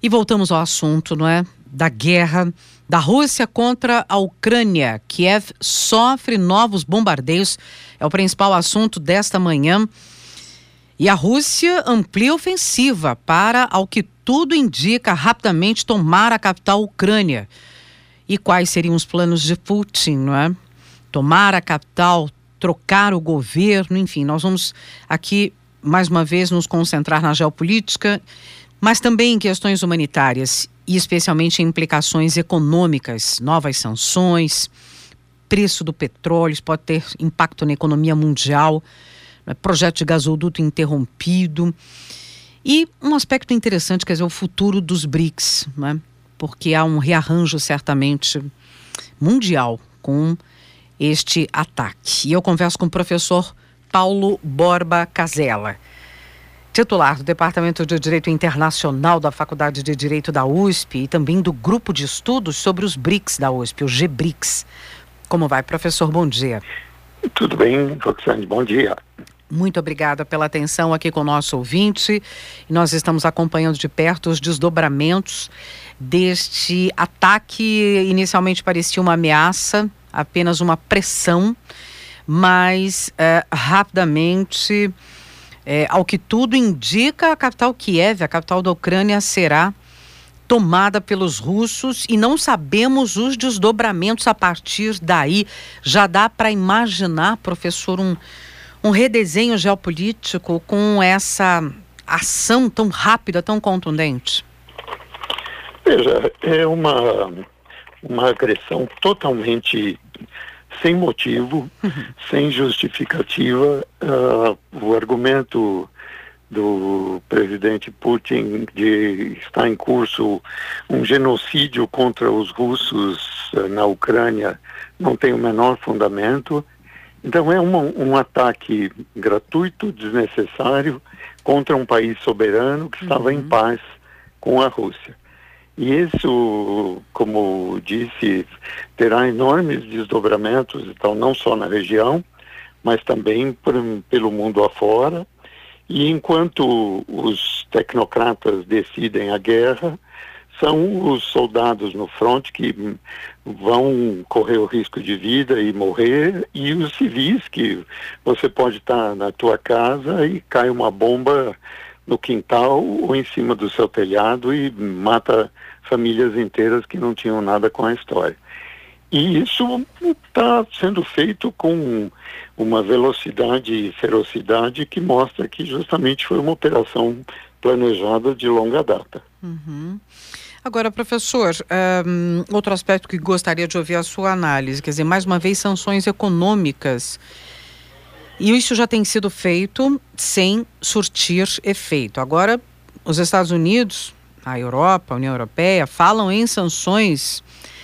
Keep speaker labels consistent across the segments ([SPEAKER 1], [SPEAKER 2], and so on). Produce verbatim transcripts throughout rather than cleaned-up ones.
[SPEAKER 1] E voltamos ao assunto, não é? Da guerra da Rússia contra a Ucrânia. Kiev sofre novos bombardeios. É o principal assunto desta manhã. E a Rússia amplia a ofensiva para, ao que tudo indica, rapidamente tomar a capital Ucrânia. E quais seriam os planos de Putin, não é? Tomar a capital, trocar o governo, enfim, nós vamos aqui, mais uma vez, nos concentrar na geopolítica, mas também em questões humanitárias e especialmente em implicações econômicas, novas sanções, preço do petróleo, isso pode ter impacto na economia mundial, né? Projeto de gasoduto interrompido e um aspecto interessante, quer dizer, o futuro dos BRICS, né? Porque há um rearranjo certamente mundial com este ataque. E eu converso com o professor Paulo Borba Casella, titular do Departamento de Direito Internacional da Faculdade de Direito da U S P e também do Grupo de Estudos sobre os BRICS da U S P, o G BRICS. Como vai, professor? Bom dia.
[SPEAKER 2] Tudo bem, Roxane, bom dia.
[SPEAKER 1] Muito obrigada pela atenção aqui com o nosso ouvinte. Nós estamos acompanhando de perto os desdobramentos deste ataque. Inicialmente parecia uma ameaça, apenas uma pressão, mas é, rapidamente, é, ao que tudo indica, a capital Kiev, a capital da Ucrânia, será tomada pelos russos e não sabemos os desdobramentos a partir daí. Já dá para imaginar, professor, um, um redesenho geopolítico com essa ação tão rápida, tão contundente?
[SPEAKER 2] Veja, é uma, uma agressão totalmente sem motivo, uhum. sem justificativa. Uh, o argumento do presidente Putin de estar em curso um genocídio contra os russos uh, na Ucrânia não tem o menor fundamento. Então é uma, um ataque gratuito, desnecessário, contra um país soberano que estava uhum. em paz com a Rússia. E isso, como disse, terá enormes desdobramentos, então, não só na região, mas também por, pelo mundo afora. E enquanto os tecnocratas decidem a guerra, são os soldados no fronte que vão correr o risco de vida e morrer, e os civis que você pode estar na tua casa e cai uma bomba no quintal ou em cima do seu telhado e mata famílias inteiras que não tinham nada com a história. E isso está sendo feito com uma velocidade e ferocidade que mostra que justamente foi uma operação planejada de longa data.
[SPEAKER 1] Uhum. Agora, professor, um, outro aspecto que gostaria de ouvir a sua análise, quer dizer, mais uma vez, sanções econômicas. E isso já tem sido feito sem surtir efeito. Agora, os Estados Unidos, a Europa, a União Europeia, falam em sanções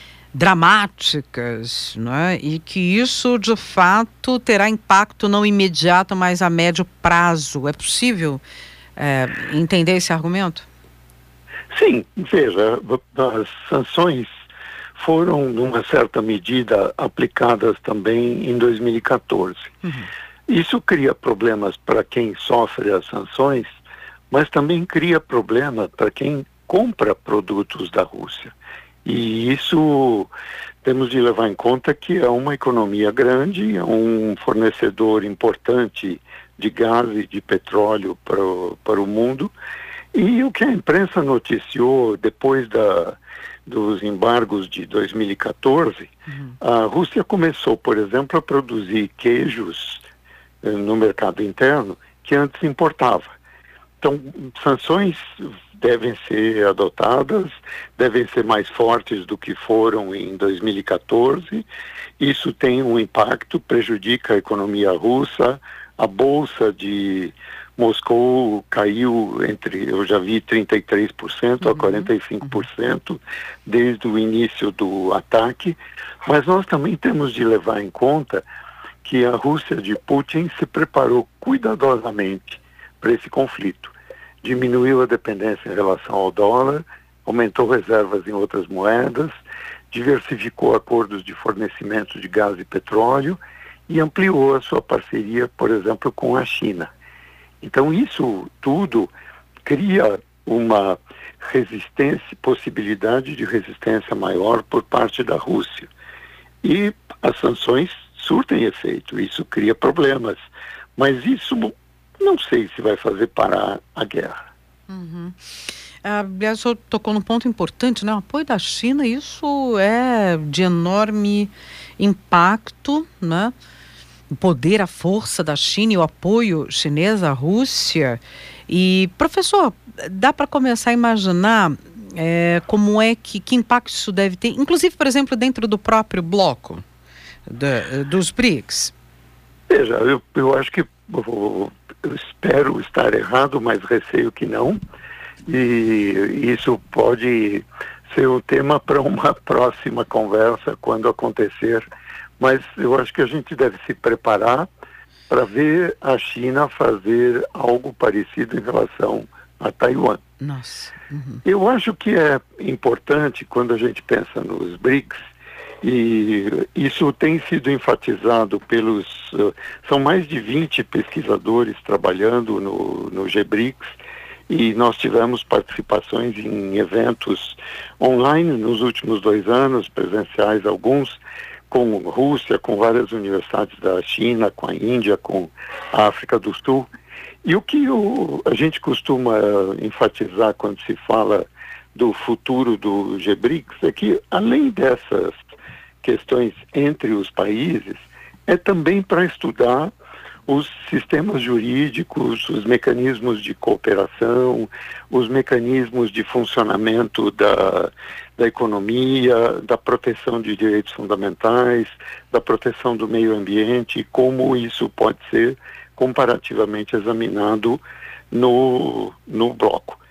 [SPEAKER 1] dramáticas, não é? E que isso, de fato, terá impacto não imediato, mas a médio prazo. É possível é, entender esse argumento?
[SPEAKER 2] Sim, veja, as sanções foram, numa certa medida, aplicadas também em dois mil e catorze. Uhum. Isso cria problemas para quem sofre as sanções, mas também cria problema para quem compra produtos da Rússia. E isso temos de levar em conta que é uma economia grande, é um fornecedor importante de gás e de petróleo para o, para o mundo. E o que a imprensa noticiou depois da, dos embargos de dois mil e catorze, uhum. a Rússia começou, por exemplo, a produzir queijos eh, no mercado interno que antes importava. Então, sanções devem ser adotadas, devem ser mais fortes do que foram em dois mil e catorze. Isso tem um impacto, prejudica a economia russa, a bolsa de Moscou caiu entre, eu já vi, trinta e três por cento uhum. a quarenta e cinco por cento desde o início do ataque, mas nós também temos de levar em conta que a Rússia de Putin se preparou cuidadosamente para esse conflito. Diminuiu a dependência em relação ao dólar, aumentou reservas em outras moedas, diversificou acordos de fornecimento de gás e petróleo e ampliou a sua parceria, por exemplo, com a China. Então isso tudo cria uma resistência, possibilidade de resistência maior por parte da Rússia. E as sanções surtem efeito, isso cria problemas, mas isso não sei se vai fazer parar a guerra.
[SPEAKER 1] Uhum. Aliás, o senhor tocou num ponto importante, né? O apoio da China, isso é de enorme impacto, né? O poder, a força da China e o apoio chinês à Rússia. E, professor, dá para começar a imaginar é, como é que, que impacto isso deve ter, inclusive, por exemplo, dentro do próprio bloco da, dos BRICS?
[SPEAKER 2] Veja, eu, eu acho que eu, eu espero estar errado, mas receio que não. E isso pode ser o tema para uma próxima conversa quando acontecer. Mas eu acho que a gente deve se preparar para ver a China fazer algo parecido em relação a Taiwan.
[SPEAKER 1] Nossa. Uhum.
[SPEAKER 2] Eu acho que é importante quando a gente pensa nos BRICS, e isso tem sido enfatizado pelos... Uh, são mais de vinte pesquisadores trabalhando no, no G BRICS, e nós tivemos participações em eventos online nos últimos dois anos, presenciais alguns, com Rússia, com várias universidades da China, com a Índia, com a África do Sul. E o que o, a gente costuma enfatizar quando se fala do futuro do G BRICS é que, além dessas questões entre os países, é também para estudar os sistemas jurídicos, os mecanismos de cooperação, os mecanismos de funcionamento da, da economia, da proteção de direitos fundamentais, da proteção do meio ambiente, como isso pode ser comparativamente examinado no, no bloco.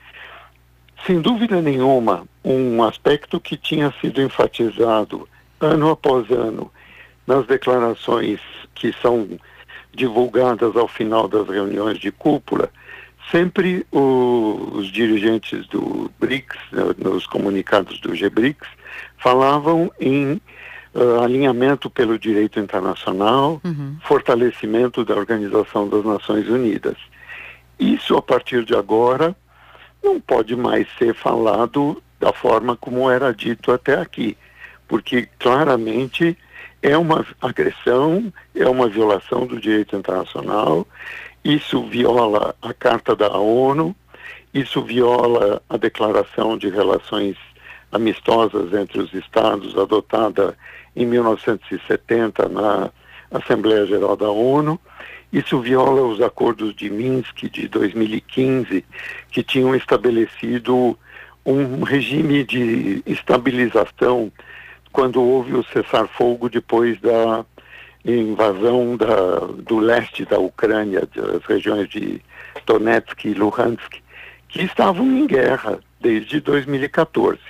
[SPEAKER 2] Sem dúvida nenhuma, um aspecto que tinha sido enfatizado ano após ano nas declarações que são divulgadas ao final das reuniões de cúpula, sempre o, os dirigentes do BRICS, nos comunicados do G BRICS, falavam em uh, alinhamento pelo direito internacional, uhum. fortalecimento da Organização das Nações Unidas. Isso, a partir de agora, não pode mais ser falado da forma como era dito até aqui, porque claramente é uma agressão, é uma violação do direito internacional, isso viola a Carta da ONU, isso viola a Declaração de Relações Amistosas entre os Estados, adotada em mil novecentos e setenta na Assembleia Geral da ONU, isso viola os acordos de Minsk de dois mil e quinze, que tinham estabelecido um regime de estabilização quando houve o cessar-fogo depois da invasão da, do leste da Ucrânia, das regiões de Donetsk e Luhansk, que estavam em guerra desde dois mil e quatorze.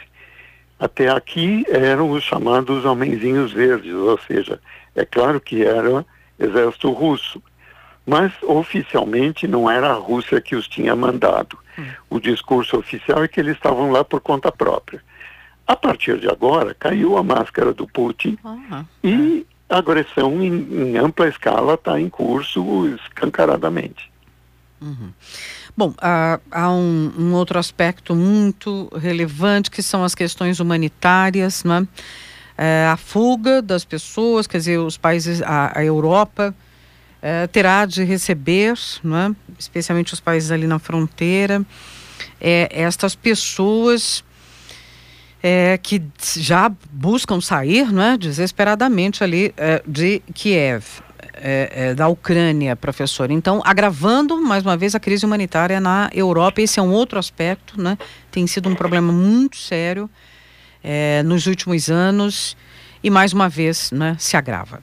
[SPEAKER 2] Até aqui eram os chamados homenzinhos verdes, ou seja, é claro que era exército russo, mas oficialmente não era a Rússia que os tinha mandado. Hum. O discurso oficial é que eles estavam lá por conta própria. A partir de agora, caiu a máscara do Putin uhum. e a agressão em, em ampla escala está em curso escancaradamente.
[SPEAKER 1] Uhum. Bom, há, há um, um outro aspecto muito relevante, que são as questões humanitárias, né? É, a fuga das pessoas, quer dizer, os países, a, a Europa é, terá de receber, né? Especialmente os países ali na fronteira, é, estas pessoas... É, que já buscam sair, não é, desesperadamente ali é, de Kiev, é, é, da Ucrânia, professor. Então, agravando mais uma vez a crise humanitária na Europa. Esse é um outro aspecto, né? Tem sido um problema muito sério é, nos últimos anos e mais uma vez, né, se agrava.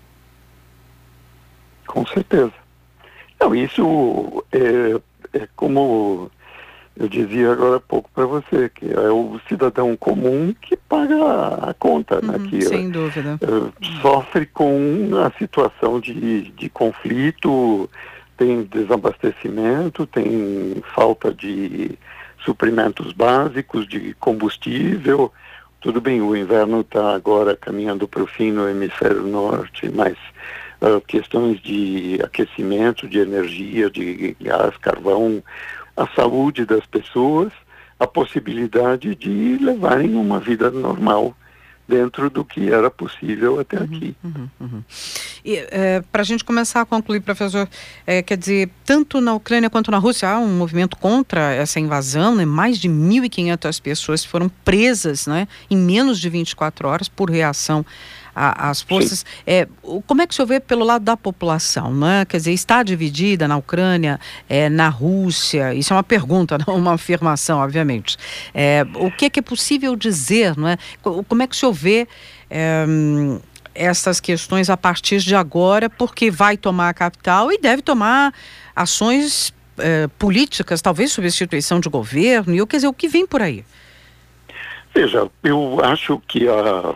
[SPEAKER 2] Com certeza. Não, isso é, é como... Eu dizia agora há pouco para você, que é o cidadão comum que paga a conta,
[SPEAKER 1] uhum,
[SPEAKER 2] né? Que
[SPEAKER 1] sem dúvida.
[SPEAKER 2] Uh, sofre com a situação de, de conflito, tem desabastecimento, tem falta de suprimentos básicos, de combustível. Tudo bem, o inverno está agora caminhando para o fim no hemisfério norte, mas uh, questões de aquecimento, de energia, de gás, carvão, a saúde das pessoas, a possibilidade de levarem uma vida normal dentro do que era possível até
[SPEAKER 1] uhum,
[SPEAKER 2] aqui.
[SPEAKER 1] Uhum, uhum. E é, para a gente começar a concluir, professor, é, quer dizer, tanto na Ucrânia quanto na Rússia há um movimento contra essa invasão, né? Mais de mil e quinhentas pessoas foram presas, né, em menos de vinte e quatro horas por reação às forças. É, como é que o senhor vê pelo lado da população, né? Quer dizer, está dividida na Ucrânia, é, na Rússia? Isso é uma pergunta, não uma afirmação, obviamente. É, o que é, que é possível dizer, não é? Como é que o senhor vê é, essas questões a partir de agora, porque vai tomar a capital e deve tomar ações é, políticas, talvez substituição de governo, e eu quer dizer, o que vem por aí?
[SPEAKER 2] Veja, eu acho que a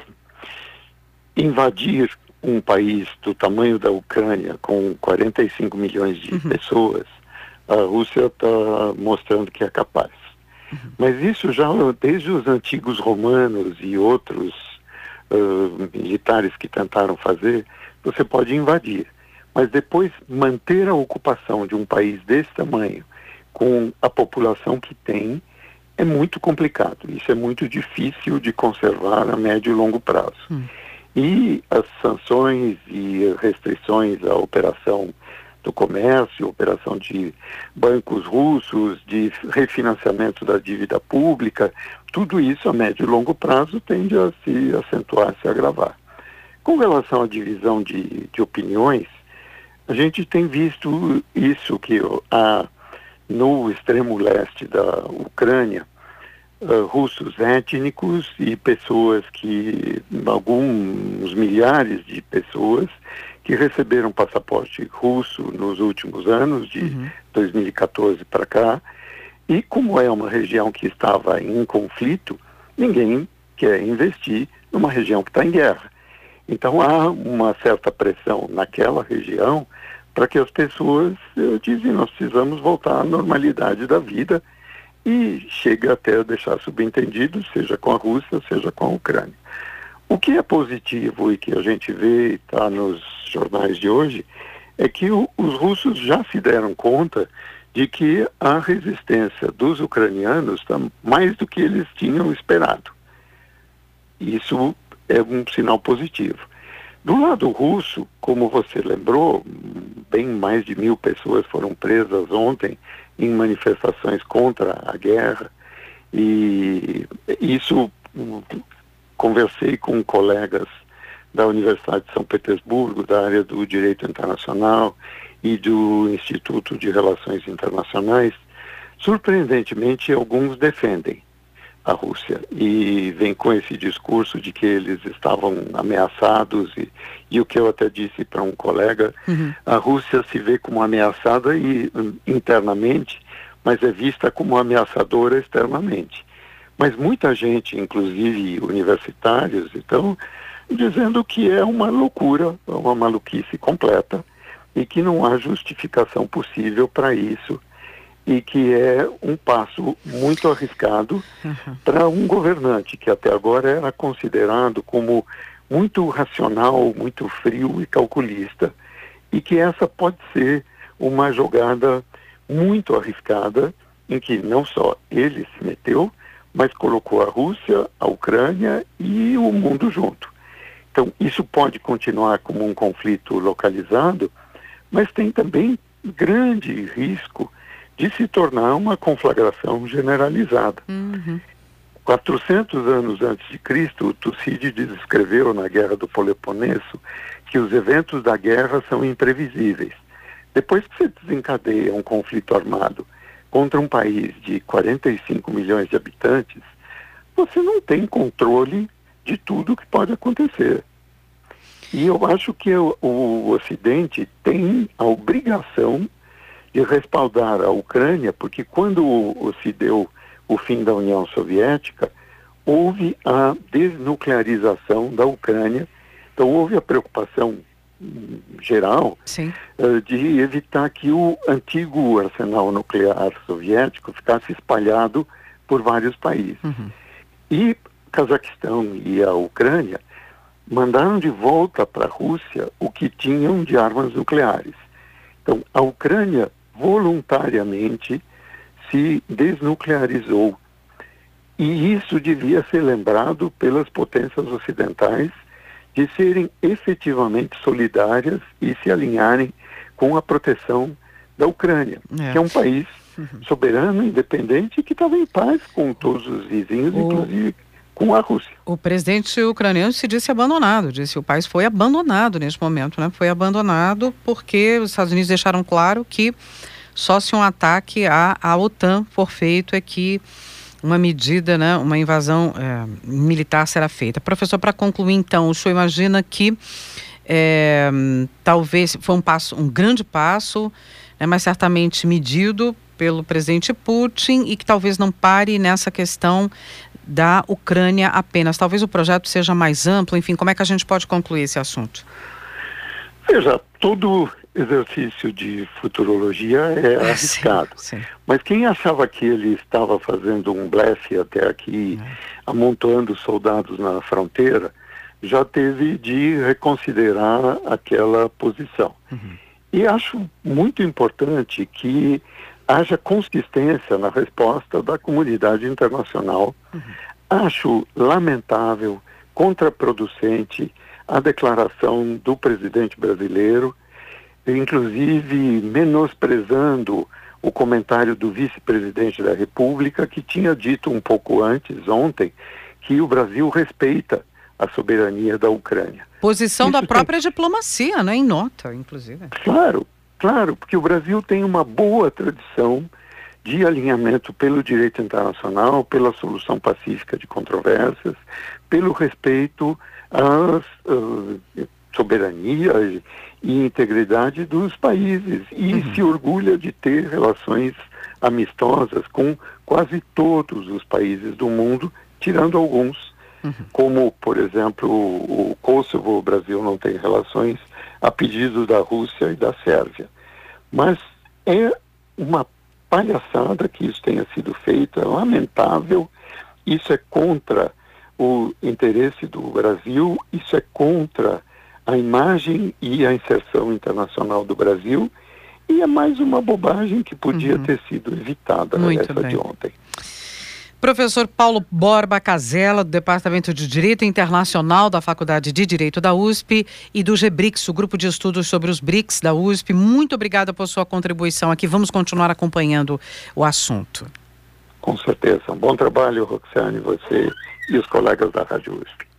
[SPEAKER 2] invadir um país do tamanho da Ucrânia, com quarenta e cinco milhões de uhum. pessoas, a Rússia está mostrando que é capaz. Uhum. Mas isso já desde os antigos romanos e outros uh, militares que tentaram fazer, você pode invadir. Mas depois manter a ocupação de um país desse tamanho, com a população que tem, é muito complicado. Isso é muito difícil de conservar a médio e longo prazo. Uhum. E as sanções e restrições à operação do comércio, operação de bancos russos, de refinanciamento da dívida pública, tudo isso a médio e longo prazo tende a se acentuar, a se agravar. Com relação à divisão de, de opiniões, a gente tem visto isso, que há no extremo leste da Ucrânia, Uh, russos étnicos e pessoas que, alguns milhares de pessoas que receberam passaporte russo nos últimos anos, de uhum. dois mil e quatorze para cá, e como é uma região que estava em conflito, ninguém quer investir numa região que está em guerra. Então há uma certa pressão naquela região para que as pessoas uh, dizem, nós precisamos voltar à normalidade da vida, e chega até a deixar subentendido, seja com a Rússia, seja com a Ucrânia. O que é positivo e que a gente vê, está nos jornais de hoje, é que o, os russos já se deram conta de que a resistência dos ucranianos está mais do que eles tinham esperado. Isso é um sinal positivo. Do lado russo, como você lembrou, bem mais de mil pessoas foram presas ontem em manifestações contra a guerra, e isso conversei com colegas da Universidade de São Petersburgo, da área do Direito Internacional e do Instituto de Relações Internacionais. Surpreendentemente, alguns defendem a Rússia e vem com esse discurso de que eles estavam ameaçados e, e o que eu até disse para um colega, uhum. a Rússia se vê como ameaçada e, internamente, mas é vista como ameaçadora externamente. Mas muita gente, inclusive universitários, estão dizendo que é uma loucura, uma maluquice completa e que não há justificação possível para isso, e que é um passo muito arriscado uhum. para um governante que até agora era considerado como muito racional, muito frio e calculista, e que essa pode ser uma jogada muito arriscada, em que não só ele se meteu, mas colocou a Rússia, a Ucrânia e o mundo junto. Então, isso pode continuar como um conflito localizado, mas tem também grande risco de se tornar uma conflagração generalizada. Uhum. quatrocentos anos antes de Cristo, Tucídides descreveu na Guerra do Peloponeso que os eventos da guerra são imprevisíveis. Depois que você desencadeia um conflito armado contra um país de quarenta e cinco milhões de habitantes, você não tem controle de tudo que pode acontecer. E eu acho que o, o Ocidente tem a obrigação de respaldar a Ucrânia, porque quando se deu o fim da União Soviética, houve a desnuclearização da Ucrânia, então houve a preocupação geral uh, de evitar que o antigo arsenal nuclear soviético ficasse espalhado por vários países. Uhum. E Cazaquistão e a Ucrânia mandaram de volta para a Rússia o que tinham de armas nucleares. Então, a Ucrânia voluntariamente se desnuclearizou E isso devia ser lembrado pelas potências ocidentais de serem efetivamente solidárias e se alinharem com a proteção da Ucrânia, é. que é um país uhum. soberano, independente, que estava em paz com todos os vizinhos, o... inclusive com a Rússia.
[SPEAKER 1] O presidente ucraniano se disse abandonado, disse que o país foi abandonado neste momento, né? Foi abandonado porque os Estados Unidos deixaram claro que só se um ataque à, à OTAN for feito é que uma medida, né, uma invasão é, militar será feita. Professor, para concluir então, o senhor imagina que é, talvez foi um passo, um grande passo, né, mas certamente medido pelo presidente Putin e que talvez não pare nessa questão da Ucrânia apenas. Talvez o projeto seja mais amplo, enfim, como é que a gente pode concluir esse assunto?
[SPEAKER 2] Veja, todo exercício de futurologia é ah, arriscado. Sim, sim. Mas quem achava que ele estava fazendo um blefe até aqui, é. amontoando soldados na fronteira, já teve de reconsiderar aquela posição. Uhum. E acho muito importante que haja consistência na resposta da comunidade internacional. Uhum. Acho lamentável, contraproducente a declaração do presidente brasileiro, inclusive menosprezando o comentário do vice-presidente da República, que tinha dito um pouco antes, ontem, que o Brasil respeita a soberania da Ucrânia.
[SPEAKER 1] Posição Isso da própria tem... diplomacia, né? Em nota, inclusive.
[SPEAKER 2] Claro, claro, porque o Brasil tem uma boa tradição de alinhamento pelo direito internacional, pela solução pacífica de controvérsias, pelo respeito às uh, soberania e, e integridade dos países. E uhum. se orgulha de ter relações amistosas com quase todos os países do mundo, tirando alguns. Uhum. Como, por exemplo, o, o Kosovo, o Brasil não tem relações a pedido da Rússia e da Sérvia. Mas é uma palhaçada que isso tenha sido feito, é lamentável, isso é contra o interesse do Brasil, isso é contra a imagem e a inserção internacional do Brasil, e é mais uma bobagem que podia uhum. ter sido evitada essa de ontem.
[SPEAKER 1] Professor Paulo Borba Casella, do Departamento de Direito Internacional da Faculdade de Direito da U S P e do G BRICS, o Grupo de Estudos sobre os B R I C S da U S P. Muito obrigada por sua contribuição aqui. Vamos continuar acompanhando o assunto.
[SPEAKER 2] Com certeza. Um bom trabalho, Roxane, você e os colegas da Rádio U S P.